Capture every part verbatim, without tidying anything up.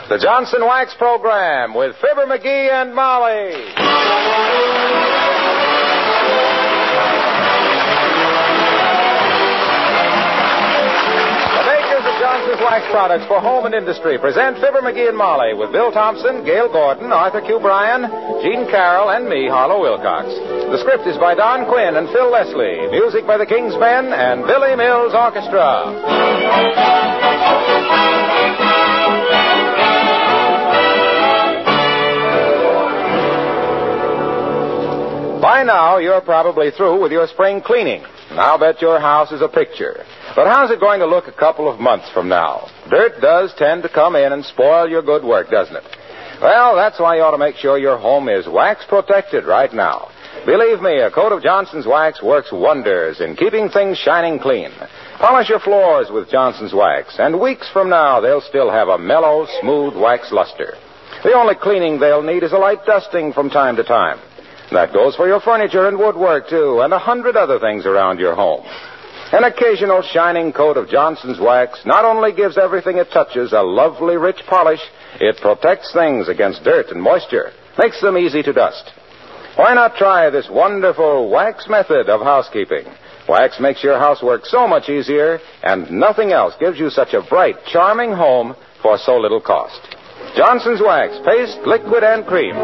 The Johnson Wax Program with Fibber McGee and Molly. The makers of Johnson's Wax products for home and industry present Fibber McGee and Molly with Bill Thompson, Gail Gordon, Arthur Q. Bryan, Gene Carroll, and me, Harlow Wilcox. The script is by Don Quinn and Phil Leslie. Music by the King's Men and Billy Mills Orchestra. By now, you're probably through with your spring cleaning. And I'll bet your house is a picture. But how's it going to look a couple of months from now? Dirt does tend to come in and spoil your good work, doesn't it? Well, that's why you ought to make sure your home is wax protected right now. Believe me, a coat of Johnson's Wax works wonders in keeping things shining clean. Polish your floors with Johnson's Wax, and weeks from now, they'll still have a mellow, smooth wax luster. The only cleaning they'll need is a light dusting from time to time. That goes for your furniture and woodwork, too, and a hundred other things around your home. An occasional shining coat of Johnson's Wax not only gives everything it touches a lovely, rich polish, it protects things against dirt and moisture, makes them easy to dust. Why not try this wonderful wax method of housekeeping? Wax makes your housework so much easier, and nothing else gives you such a bright, charming home for so little cost. Johnson's Wax, paste, liquid, and cream.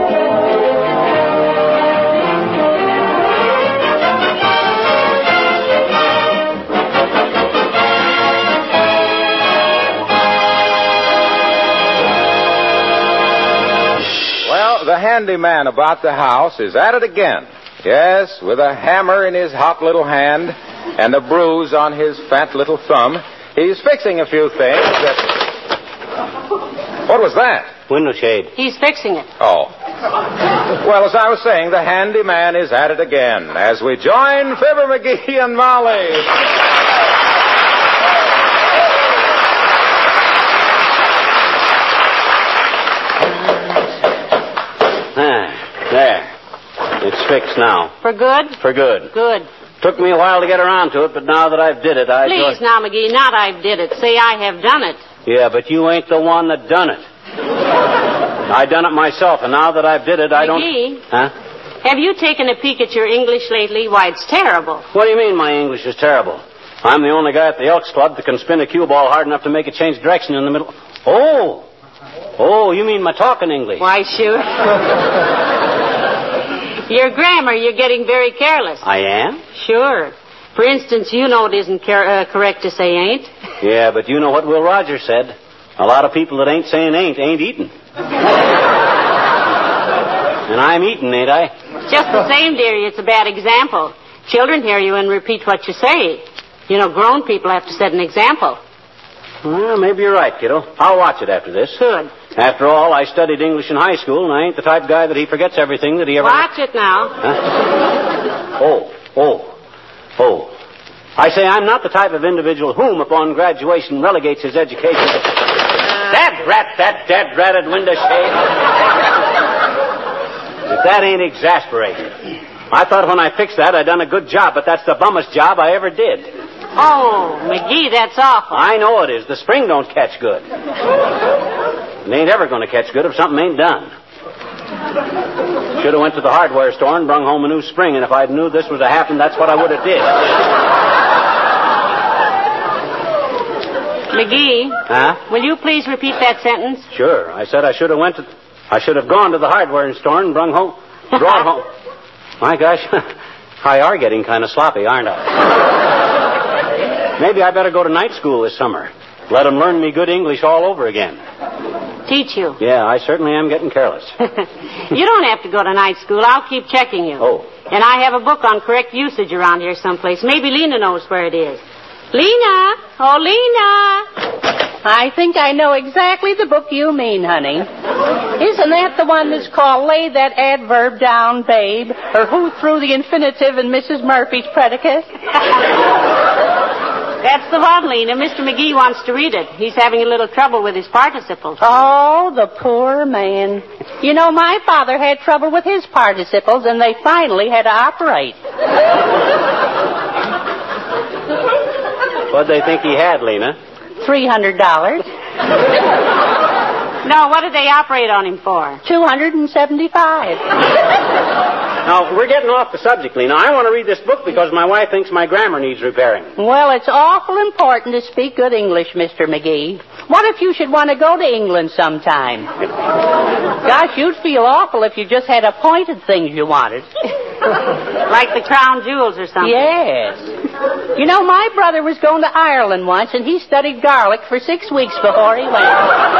The handyman about the house is at it again. Yes, with a hammer in his hot little hand and a bruise on his fat little thumb, he's fixing a few things that... What was that? Window shade. He's fixing it. Oh. Well, as I was saying, the handyman is at it again as we join Fibber McGee and Molly. There. It's fixed now. For good? For good. Good. Took me a while to get around to it, but now that I've did it, I... Please, now, McGee, not I've did it. Say I have done it. Yeah, but you ain't the one that done it. I done it myself, and now that I've did it, I don't... McGee? Huh? Have you taken a peek at your English lately? Why, it's terrible. What do you mean my English is terrible? I'm the only guy at the Elks Club that can spin a cue ball hard enough to make it change direction in the middle... Oh! Oh, you mean my talking English? Why, shoot. Your grammar, you're getting very careless. I am? Sure. For instance, you know it isn't car- uh, correct to say ain't. Yeah, but you know what Will Rogers said. A lot of people that ain't saying ain't, ain't eating. And I'm eating, ain't I? Just the same, dearie, it's a bad example. Children hear you and repeat what you say. You know, grown people have to set an example. Well, maybe you're right, kiddo. I'll watch it after this. Good. After all, I studied English in high school, and I ain't the type of guy that he forgets everything that he ever... Watch it now. Huh? Oh, oh, oh. I say I'm not the type of individual whom, upon graduation, relegates his education to... That rat, that dead-ratted window shade. If that ain't exasperating. I thought when I fixed that, I'd done a good job, but that's the bummest job I ever did. Oh, McGee, that's awful. I know it is. The spring don't catch good. It ain't ever going to catch good if something ain't done. Should have went to the hardware store and brung home a new spring, and if I'd knew this was to happen, that's what I would have did. McGee. Huh? Will you please repeat that sentence? Sure. I said I should have went to... I should have gone to the hardware store and brung home... Brought home... My gosh, I are getting kind of sloppy, aren't I? Maybe I better go to night school this summer. Let them learn me good English all over again. Teach you? Yeah, I certainly am getting careless. You don't have to go to night school. I'll keep checking you. Oh. And I have a book on correct usage around here someplace. Maybe Lena knows where it is. Lena! Oh, Lena! I think I know exactly the book you mean, honey. Isn't that the one that's called Lay That Adverb Down, Babe? Or Who Threw the Infinitive in Missus Murphy's Predicate? That's the one, Lena. Mister McGee wants to read it. He's having a little trouble with his participles. Oh, the poor man. You know, my father had trouble with his participles, and they finally had to operate. What'd they think he had, Lena? Three hundred dollars. No, what did they operate on him for? two hundred seventy-five. Now, we're getting off the subject, Lena. I want to read this book because my wife thinks my grammar needs repairing. Well, it's awful important to speak good English, Mister McGee. What if you should want to go to England sometime? Gosh, you'd feel awful if you just had appointed things you wanted. Like the crown jewels or something. Yes. You know, my brother was going to Ireland once, and he studied garlic for six weeks before he went.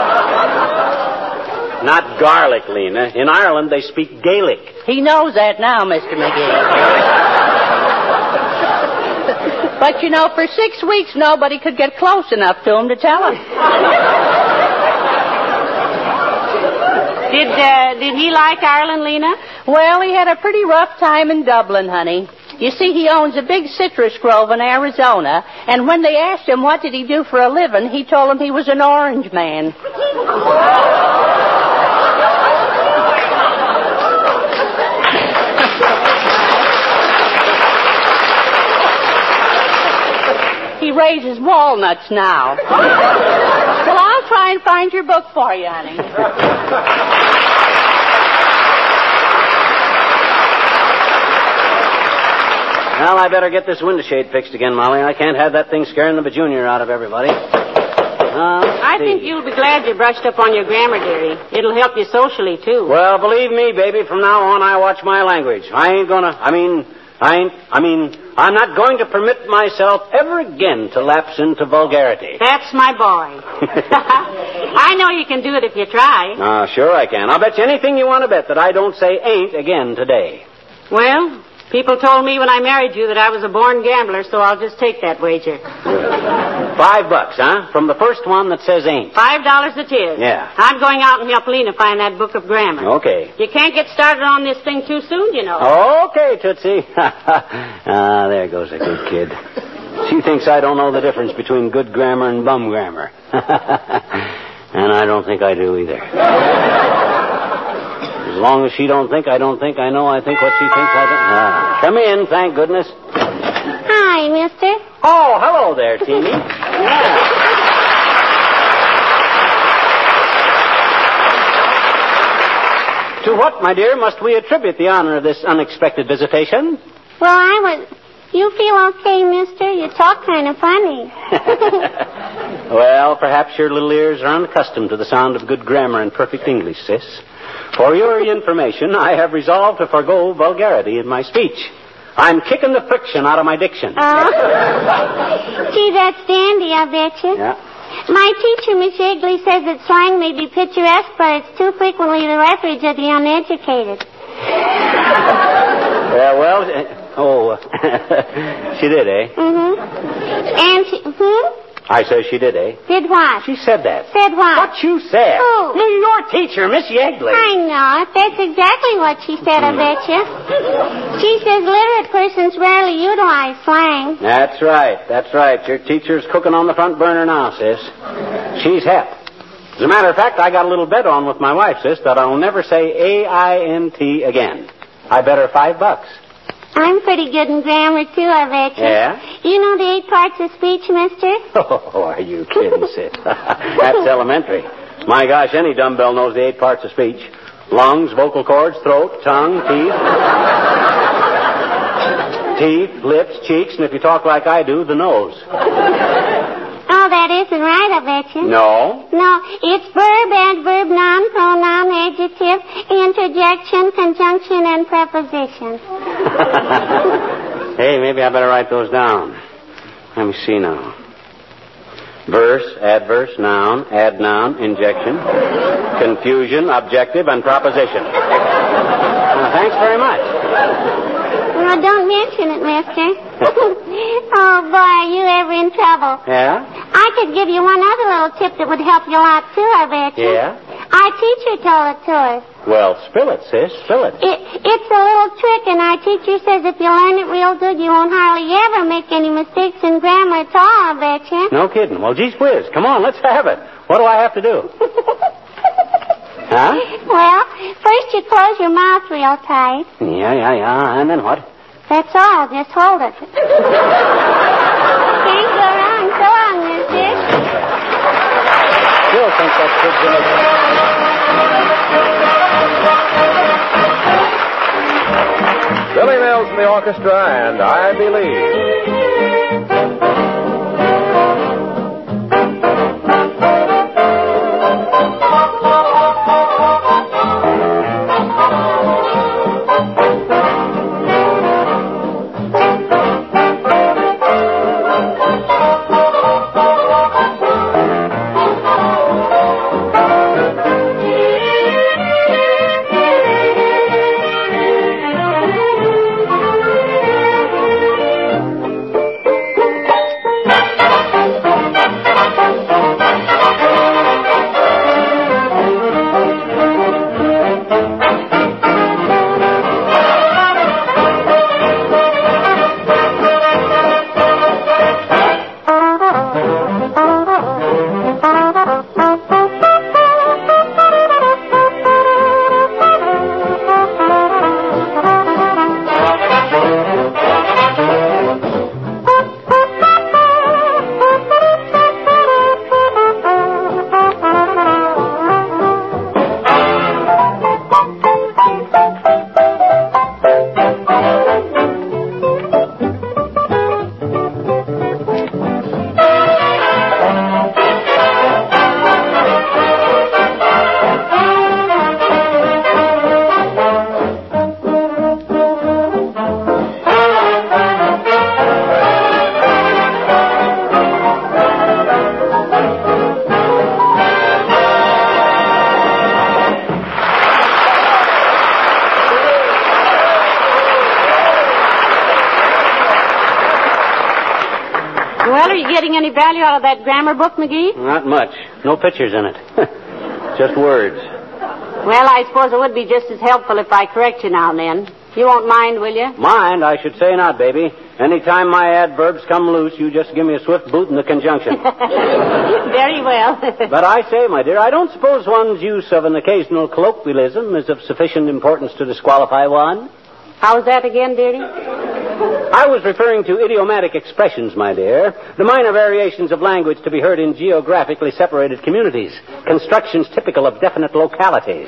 Not garlic, Lena. In Ireland, they speak Gaelic. He knows that now, Mister McGee. But, you know, for six weeks, nobody could get close enough to him to tell him. Did, uh, did he like Ireland, Lena? Well, he had a pretty rough time in Dublin, honey. You see, he owns a big citrus grove in Arizona, and when they asked him what did he do for a living, he told them he was an orange man. He raises walnuts now. Well, I'll try and find your book for you, honey. Well, I better get this window shade fixed again, Molly. I can't have that thing scaring the bajunior out of everybody. Uh, I think you'll be glad you brushed up on your grammar, dearie. It'll help you socially, too. Well, believe me, baby, from now on I watch my language. I ain't gonna, I mean, I ain't, I mean, I'm not going to permit myself ever again to lapse into vulgarity. That's my boy. I know you can do it if you try. Ah, sure I can. I'll bet you anything you want to bet that I don't say ain't again today. Well, people told me when I married you that I was a born gambler, so I'll just take that wager. Five bucks, huh? From the first one that says ain't. Five dollars it is. Yeah. I'm going out and help Lena find that book of grammar. Okay. You can't get started on this thing too soon, you know. Okay, Tootsie. Ah, there goes a good kid. She thinks I don't know the difference between good grammar and bum grammar. And I don't think I do either. As long as she don't think I don't think I know I think what she thinks I don't. Ah, come in, thank goodness. Hi, mister. Oh, hello there, Teeny. Yeah. To what, my dear, must we attribute the honor of this unexpected visitation? Well, I was... You feel okay, mister? You talk kind of funny. Well, perhaps your little ears are unaccustomed to the sound of good grammar and perfect English, sis. For your information, I have resolved to forego vulgarity in my speech. I'm kicking the friction out of my diction. Oh. Gee, that's dandy, I bet you. Yeah. My teacher, Miss Yeagley, says that slang may be picturesque, but it's too frequently the refuge of the uneducated. Yeah, well, uh, oh, she did, eh? Mm-hmm. And she, hmm? I said she did, eh? Did what? She said that. Said what? What you said. Who? Me, your teacher, Miss Yeagley. I know. That's exactly what she said, I bet you. She says literate persons rarely utilize slang. That's right. That's right. Your teacher's cooking on the front burner now, sis. She's hep. As a matter of fact, I got a little bet on with my wife, sis, that I'll never say A I N T again. I bet her five bucks. I'm pretty good in grammar, too, I bet you. Yeah? You know the eight parts of speech, mister? Oh, are you kidding, sis? That's elementary. My gosh, any dumbbell knows the eight parts of speech. Lungs, vocal cords, throat, tongue, teeth. Teeth, lips, cheeks, and if you talk like I do, the nose. Oh, that isn't right, I bet you. No? No, it's verb, adverb, noun, pronoun, adjective, interjection, conjunction, and preposition. Hey, maybe I better write those down. Let me see now. Verse, adverse, noun, add noun, injection, confusion, objective, and proposition. Well, thanks very much. Well, don't mention it, mister. Oh, boy, are you ever in trouble. Yeah? I could give you one other little tip that would help you a lot, too, I bet you. Yeah? Our teacher told it to us. Well, spill it, sis. Spill it. it. It's a little trick, and our teacher says if you learn it real good, you won't hardly ever make any mistakes in grammar at all, I bet you. No kidding. Well, geez whiz. Come on, let's have it. What do I have to do? Huh? Well, first you close your mouth real tight. Yeah, yeah, yeah. And then what? That's all. Just hold it. Can't go wrong. So long, mister. Good still think that kid's innocent. Billy Mills and the orchestra, and I Believe. Well, are you getting any value out of that grammar book, McGee? Not much. No pictures in it. Just words. Well, I suppose it would be just as helpful if I correct you now and then. You won't mind, will you? Mind? I should say not, baby. Anytime my adverbs come loose, you just give me a swift boot in the conjunction. Very well. But I say, my dear, I don't suppose one's use of an occasional colloquialism is of sufficient importance to disqualify one. How's that again, dearie? I was referring to idiomatic expressions, my dear. The minor variations of language to be heard in geographically separated communities. Constructions typical of definite localities.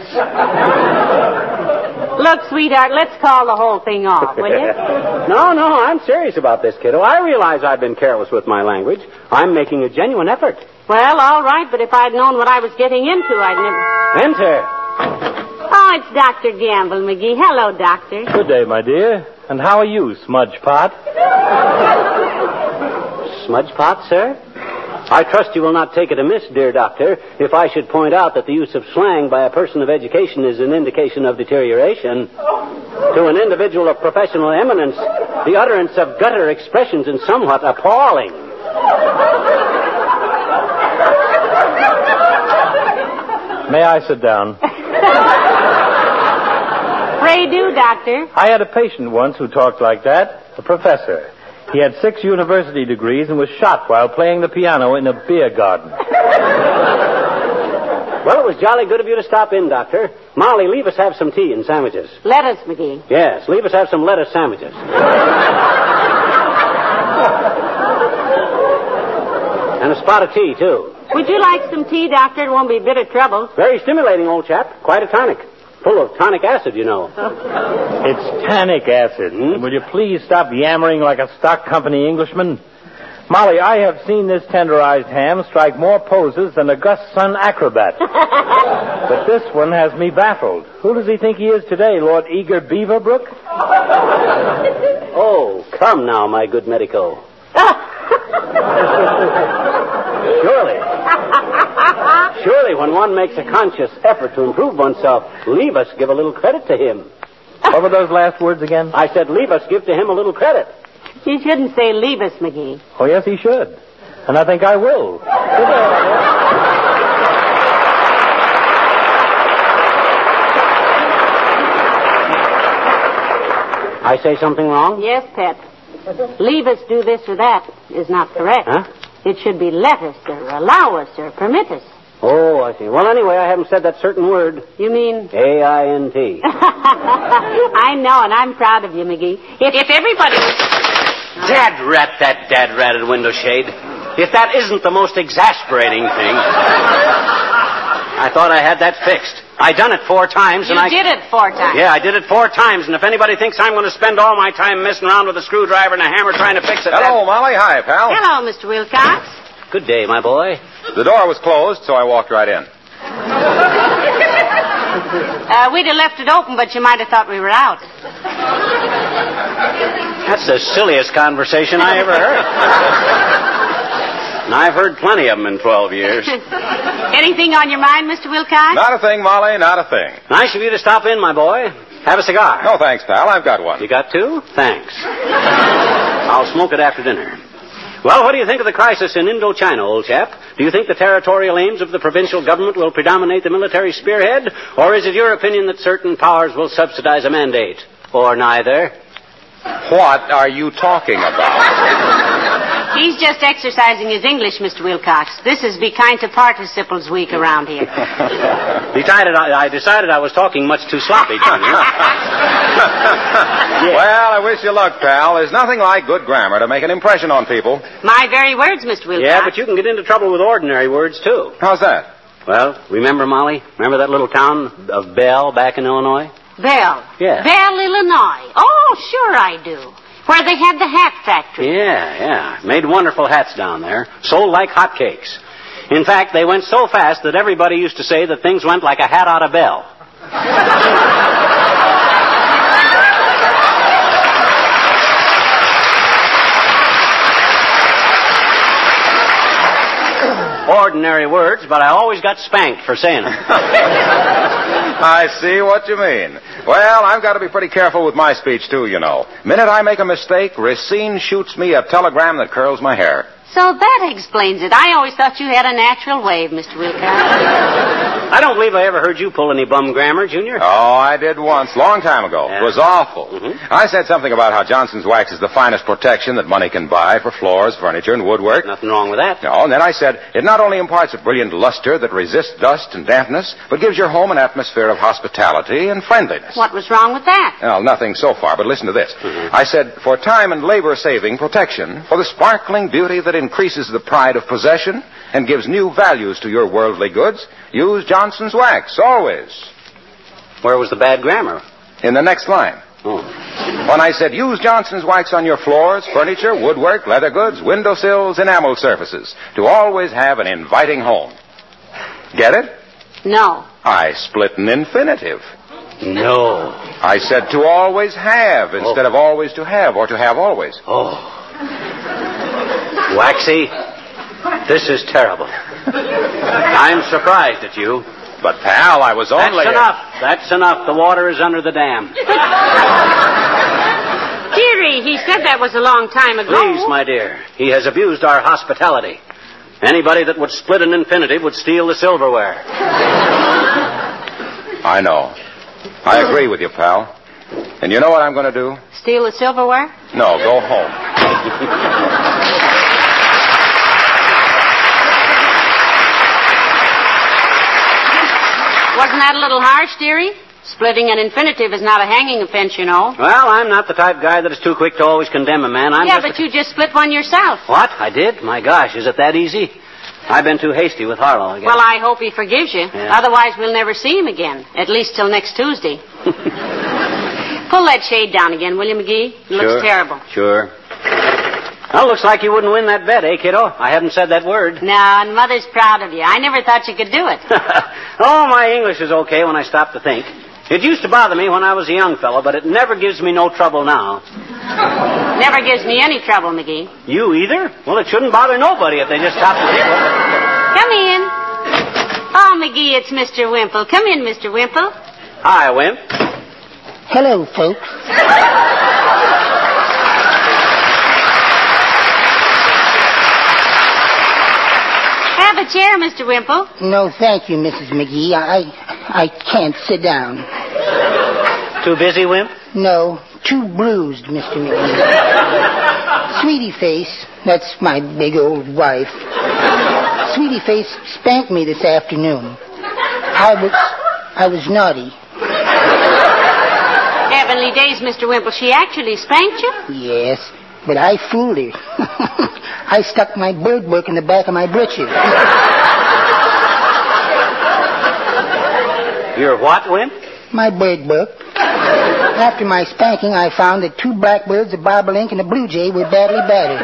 Look, sweetheart, let's call the whole thing off, will you? No, no, I'm serious about this, kiddo. I realize I've been careless with my language. I'm making a genuine effort. Well, all right, but if I'd known what I was getting into, I'd never... Enter. Oh, it's Doctor Gamble, McGee. Hello, Doctor. Good day, my dear. And how are you, Smudge Pot? Smudge Pot, sir? I trust you will not take it amiss, dear doctor, if I should point out that the use of slang by a person of education is an indication of deterioration. To an individual of professional eminence, the utterance of gutter expressions is somewhat appalling. May I sit down? Pray do, Doctor. I had a patient once who talked like that, a professor. He had six university degrees and was shot while playing the piano in a beer garden. Well, it was jolly good of you to stop in, Doctor. Molly, leave us have some tea and sandwiches. Lettuce, McGee. Yes, leave us have some lettuce sandwiches. And a spot of tea, too. Would you like some tea, Doctor? It won't be a bit of trouble. Very stimulating, old chap. Quite a tonic. Full of tonic acid, you know. It's tannic acid. Hmm? Will you please stop yammering like a stock company Englishman? Molly, I have seen this tenderized ham strike more poses than a Gus Sun acrobat. But this one has me baffled. Who does he think he is today, Lord Eager Beaverbrook? Oh, come now, my good medico. Surely. Surely, when one makes a conscious effort to improve oneself, leave us give a little credit to him. What were those last words again? I said leave us give to him a little credit. You shouldn't say leave us, McGee. Oh, yes, he should. And I think I will. I say something wrong? Yes, Pet. Leave us do this or that is not correct. Huh? It should be let us or allow us or permit us. Oh, I see. Well, anyway, I haven't said that certain word. You mean? A I N T. I know, and I'm proud of you, McGee. If, if everybody... Dad rat that dad ratted window shade. If that isn't the most exasperating thing. I thought I had that fixed. I done it four times, You and I... did it four times. Yeah, I did it four times, and if anybody thinks I'm going to spend all my time messing around with a screwdriver and a hammer trying to fix it... Hello, Molly. Hi, pal. Hello, Mister Wilcox. that- Good day, my boy. The door was closed, so I walked right in. Uh, we'd have left it open, but you might have thought we were out. That's the silliest conversation I ever heard. And I've heard plenty of them in twelve years. Anything on your mind, Mister Wilcox? Not a thing, Molly, not a thing. Nice of you to stop in, my boy. Have a cigar. No, thanks, pal. I've got one. You got two? Thanks. I'll smoke it after dinner. Well, what do you think of the crisis in Indochina, old chap? Do you think the territorial aims of the provincial government will predominate the military spearhead? Or is it your opinion that certain powers will subsidize a mandate? Or neither? What are you talking about? He's just exercising his English, Mister Wilcox. This is Be Kind to Participles Week around here. Decided I, I decided I was talking much too sloppy, Tony. Well, I wish you luck, pal. There's nothing like good grammar to make an impression on people. My very words, Mister Wilcox. Yeah, but you can get into trouble with ordinary words, too. How's that? Well, remember, Molly? Remember that little town of Bell back in Illinois? Bell. Yeah. Bell, Illinois. Oh, sure I do. Where they had the hat factory. Yeah, yeah. Made wonderful hats down there. Sold like hotcakes. In fact, they went so fast that everybody used to say that things went like a hat out of Bell. Ordinary words, but I always got spanked for saying them. I see what you mean. Well, I've got to be pretty careful with my speech, too, you know. Minute I make a mistake, Racine shoots me a telegram that curls my hair. So that explains it. I always thought you had a natural wave, Mister Wilcox. I don't believe I ever heard you pull any bum grammar, Junior. Oh, I did once, long time ago. Yeah. It was awful. Mm-hmm. I said something about how Johnson's wax is the finest protection that money can buy for floors, furniture, and woodwork. Nothing wrong with that. No, and then I said, it not only imparts a brilliant luster that resists dust and dampness, but gives your home an atmosphere of hospitality and friendliness. What was wrong with that? Well, nothing so far, but listen to this. Mm-hmm. I said, for time and labor-saving protection, for the sparkling beauty that increases the pride of possession and gives new values to your worldly goods, use Johnson's wax, always. Where was the bad grammar? In the next line. Oh. When I said, use Johnson's wax on your floors, furniture, woodwork, leather goods, windowsills, enamel surfaces, to always have an inviting home. Get it? No. I split an infinitive. No. I said to always have instead Oh. of always to have or to have always. Oh. Waxy, this is terrible. I'm surprised at you. But, pal, I was That's only... enough. That's enough. The water is under the dam. Dearie, he said that was a long time ago. Please, my dear. He has abused our hospitality. Anybody that would split an infinitive would steal the silverware. I know. I agree with you, pal. And you know what I'm going to do? Steal the silverware? No, go home. Wasn't that a little harsh, dearie? Splitting an infinitive is not a hanging offense, you know. Well, I'm not the type guy that is too quick to always condemn a man. I'm yeah, just but you just split one yourself. What? I did? My gosh, is it that easy? I've been too hasty with Harlow, I guess. Well, I hope he forgives you. Yeah. Otherwise, we'll never see him again. At least till next Tuesday. Pull that shade down again, will you, McGee? It looks Sure. terrible. Sure. Well, looks like you wouldn't win that bet, eh, kiddo? I haven't said that word. No, and Mother's proud of you. I never thought you could do it. Oh, my English is okay when I stop to think. It used to bother me when I was a young fellow, but it never gives me no trouble now. Never gives me any trouble, McGee. You either? Well, it shouldn't bother nobody if they just stop to think. Come in. Oh, McGee, it's Mister Wimple. Come in, Mister Wimple. Hi, Wimp. Hello, folks. Have a chair, Mister Wimple. No, thank you, Missus McGee. I, I can't sit down. Too busy, Wimp? No, too bruised, Mister McGee. Sweetie Face, that's my big old wife. Sweetie Face spanked me this afternoon. I was, I was naughty. Heavenly days, Mister Wimple. She actually spanked you? Yes, but I fooled her. I stuck my bird book in the back of my britches. Your what, Wimp? My bird book. After my spanking, I found that two blackbirds, a bobolink, and a blue jay were badly battered.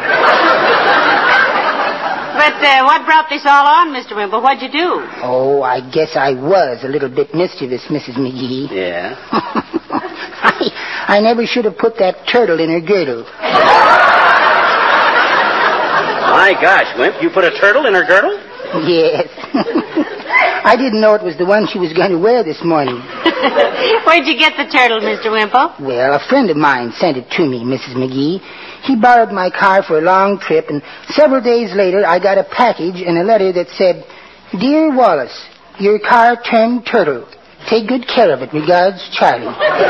But uh, what brought this all on, Mister Wimple? What'd you do? Oh, I guess I was a little bit mischievous, Missus McGee. Yeah? I, I never should have put that turtle in her girdle. My gosh, Wimp, you put a turtle in her girdle? Yes. I didn't know it was the one she was going to wear this morning. Where'd you get the turtle, Mister Wimple? Well, a friend of mine sent it to me, Missus McGee. He borrowed my car for a long trip, and several days later I got a package and a letter that said, Dear Wallace, your car turned turtle. Take good care of it. Regards, Charlie.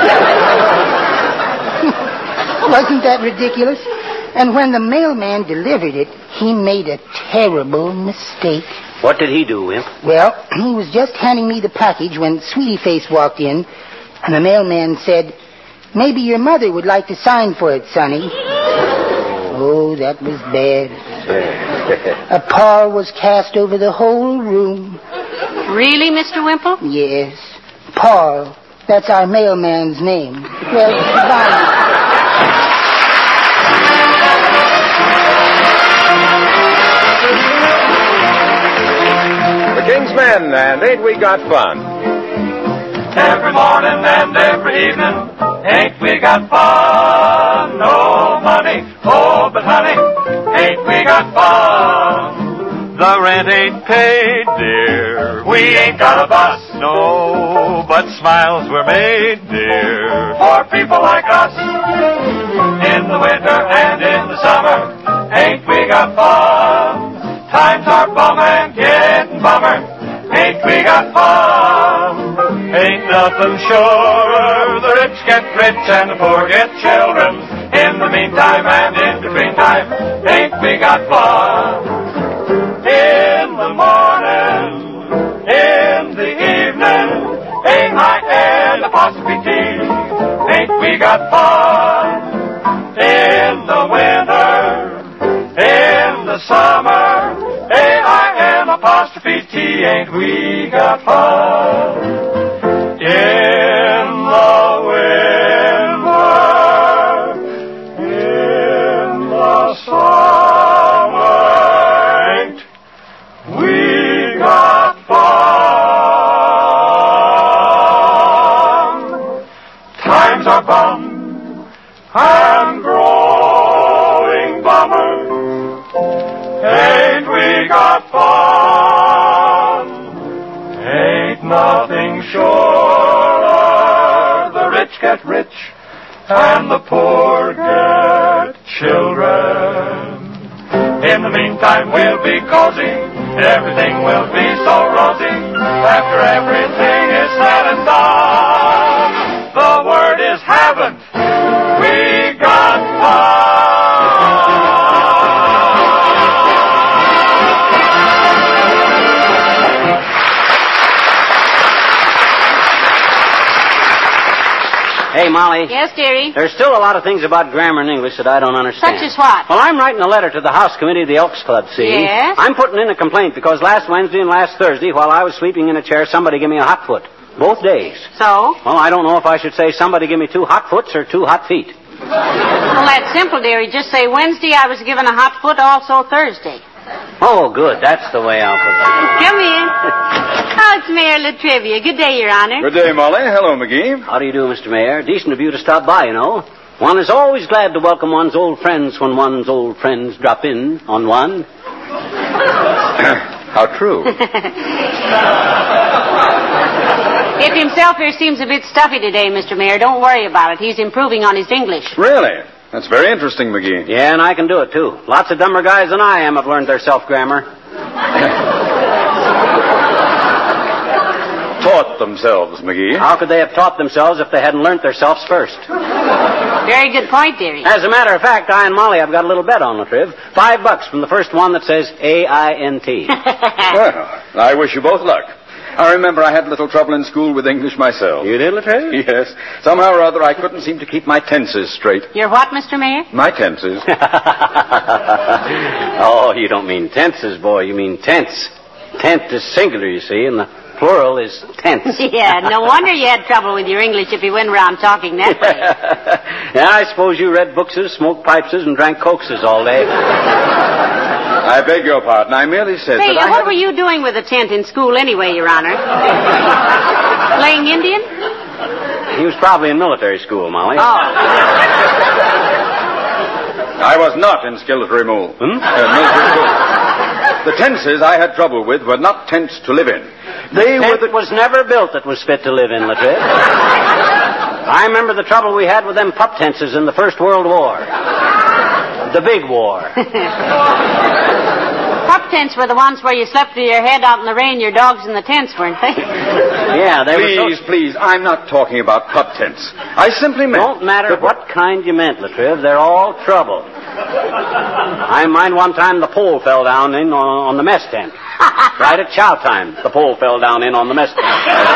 Wasn't that ridiculous? And when the mailman delivered it, he made a terrible mistake. What did he do, Wimp? Well, he was just handing me the package when Sweetie Face walked in, and the mailman said, Maybe your mother would like to sign for it, Sonny. Oh, that was bad. A pall was cast over the whole room. Really, Mister Wimple? Yes. Paul. That's our mailman's name. Well, goodbye. The King's Men, and ain't we got fun? Every morning and every evening, ain't we got fun? No money, oh, but honey, ain't we got fun? The rent ain't paid, dear. We ain't got a bus, no, but smiles were made, dear, for people like us. In the winter and in the summer, ain't we got fun? Times are bum and getting bummer, ain't we got fun? Ain't nothing surer, the rich get rich and the poor get children. In the meantime and in between time, ain't we got fun? In the morning, in the evening, A I N apostrophe T, ain't we got fun? In the winter, in the summer, A I N apostrophe T, ain't we got fun? In the winter, in the summer, ain't we got fun? Times are bum and growing bummer, ain't we got fun? Ain't nothing surer, the rich get rich and the poor get children. In the meantime we'll be cozy, everything will be so rosy. After everything is said and done, the word is haven't we got fun? Hey, Molly. Yes, dearie? There's still a lot of things about grammar in English that I don't understand. Such as what? Well, I'm writing a letter to the House Committee of the Elks Club, see? Yes? I'm putting in a complaint because last Wednesday and last Thursday, while I was sleeping in a chair, somebody gave me a hot foot. Both days. So? Well, I don't know if I should say somebody give me two hot foots or two hot feet. Well, that's simple, dearie. Just say Wednesday I was given a hot foot, also Thursday. Oh, good. That's the way I'll put it. Come in. Oh, it's Mayor Latrivia. Good day, Your Honor. Good day, Molly. Hello, McGee. How do you do, Mister Mayor? Decent of you to stop by, you know. One is always glad to welcome one's old friends when one's old friends drop in on one. How true. If himself here seems a bit stuffy today, Mister Mayor, don't worry about it. He's improving on his English. Really? That's very interesting, McGee. Yeah, and I can do it, too. Lots of dumber guys than I am have learned their self-grammar. Taught themselves, McGee. How could they have taught themselves if they hadn't learned themselves first? Very good point, dearie. As a matter of fact, I and Molly have got a little bet on Latriv. Five bucks from the first one that says A I N T. Well, I wish you both luck. I remember I had a little trouble in school with English myself. You did, Latriv? Yes. Somehow or other, I couldn't seem to keep my tenses straight. You're what, Mister Mayor? My tenses. Oh, you don't mean tenses, boy. You mean tense. Tent is singular, you see, and the plural is tents. Yeah, no wonder you had trouble with your English if you went around talking that way. Yeah, I suppose you read bookses, smoked pipeses, and drank cokeses all day. I beg your pardon. I merely said Say, that I what had... were you doing with a tent in school anyway, Your Honor? Playing Indian? He was probably in military school, Molly. Oh. I was not in skeleton remove. Hmm? Uh, military school. The tenses I had trouble with were not tents to live in. They the were tent the... was never built that was fit to live in, Latriv. I remember the trouble we had with them pup tenses in the First World War. The big war. Pup tents were the ones where you slept with your head out in the rain, your dogs in the tents, weren't they? Yeah, they please, were so... please, I'm not talking about pup tents. I simply meant... Don't matter what kind you meant, Latriv. They're all trouble. I mind one time the pole fell down in on, on the mess tent. Right at chow time, the pole fell down in on the mess tent.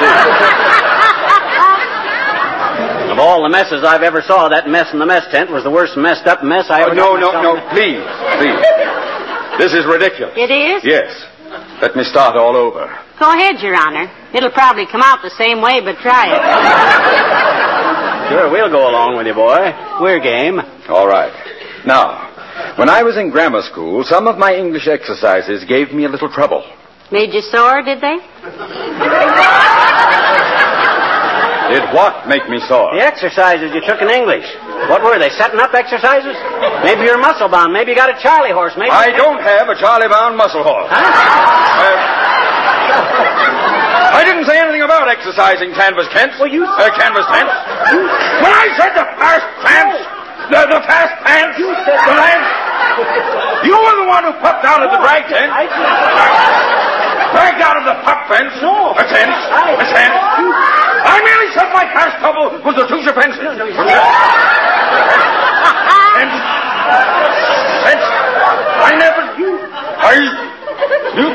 Of all the messes I've ever saw, that mess in the mess tent was the worst messed up mess I ever... Oh, no, no, no, please, please. This is ridiculous. It is? Yes. Let me start all over. Go ahead, Your Honor. It'll probably come out the same way, but try it. Sure, we'll go along with you, boy. We're game. All right. Now, when I was in grammar school, some of my English exercises gave me a little trouble. Made you sore, did they? Did what make me sore? The exercises you took in English. What were they, setting up exercises? Maybe you're muscle bound. Maybe you got a Charlie horse. Maybe I don't have a Charlie-bound muscle horse. Huh? Uh, I didn't say anything about exercising canvas tents. Well, you... Uh, canvas tents. You... When I said the fast pants, the, the fast pants, you said the length, you were the one who puffed out of the drag tent. I just... Dragged out of the pup fence. No. A tent. I... A tent. I merely said my fast trouble was the two fence. No, no, you... Fence. Fence. I never... You... I... You...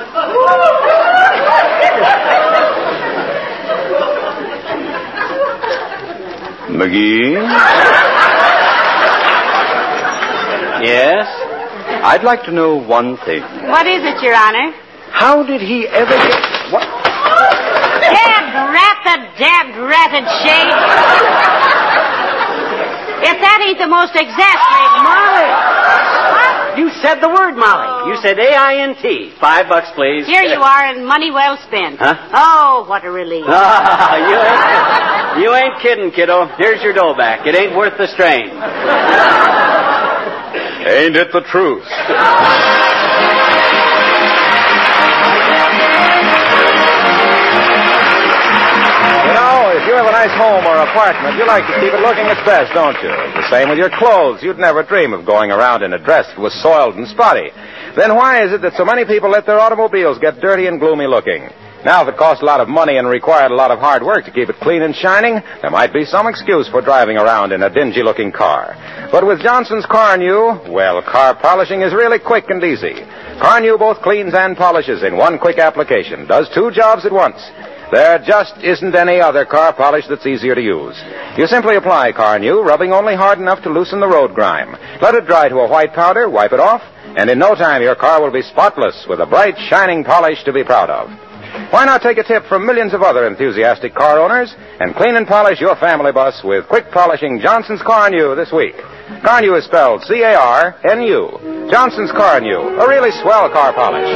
McGee? Yes? I'd like to know one thing. What is it, Your Honor? How did he ever get... What? Dad rat the dad ratted shade. If that ain't the most exasperating... Molly! What? You said the word, Molly. You said A I N T. Five bucks, please. Here you are, and money well spent. Huh? Oh, what a relief. Ah, you ain't, you ain't kidding, kiddo. Here's your dough back. It ain't worth the strain. Ain't it the truth? You know, if you have a nice home or apartment, you like to keep it looking its best, don't you? The same with your clothes. You'd never dream of going around in a dress that was soiled and spotty. Then why is it that so many people let their automobiles get dirty and gloomy looking? Now, if it cost a lot of money and required a lot of hard work to keep it clean and shining, there might be some excuse for driving around in a dingy-looking car. But with Johnson's Car New, well, car polishing is really quick and easy. Car New both cleans and polishes in one quick application, does two jobs at once. There just isn't any other car polish that's easier to use. You simply apply Car New, rubbing only hard enough to loosen the road grime. Let it dry to a white powder, wipe it off, and in no time your car will be spotless with a bright, shining polish to be proud of. Why not take a tip from millions of other enthusiastic car owners and clean and polish your family bus with quick polishing Johnson's Car New this week? Car New is spelled C A R N U. Johnson's Car New, a really swell car polish.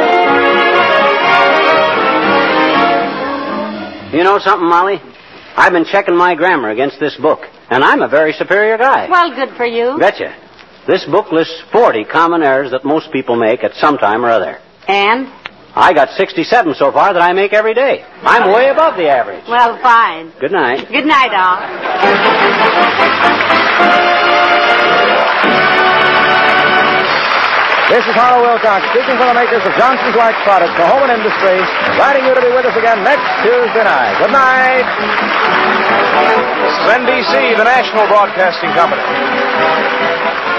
You know something, Molly? I've been checking my grammar against this book, and I'm a very superior guy. Well, good for you. Betcha. This book lists forty common errors that most people make at some time or other. And? I got sixty-seven so far that I make every day. I'm way above the average. Well, fine. Good night. Good night, all. This is Harlow Wilcox speaking for the makers of Johnson's Wax products for home and industry, inviting you to be with us again next Tuesday night. Good night. This is N B C, the national broadcasting company.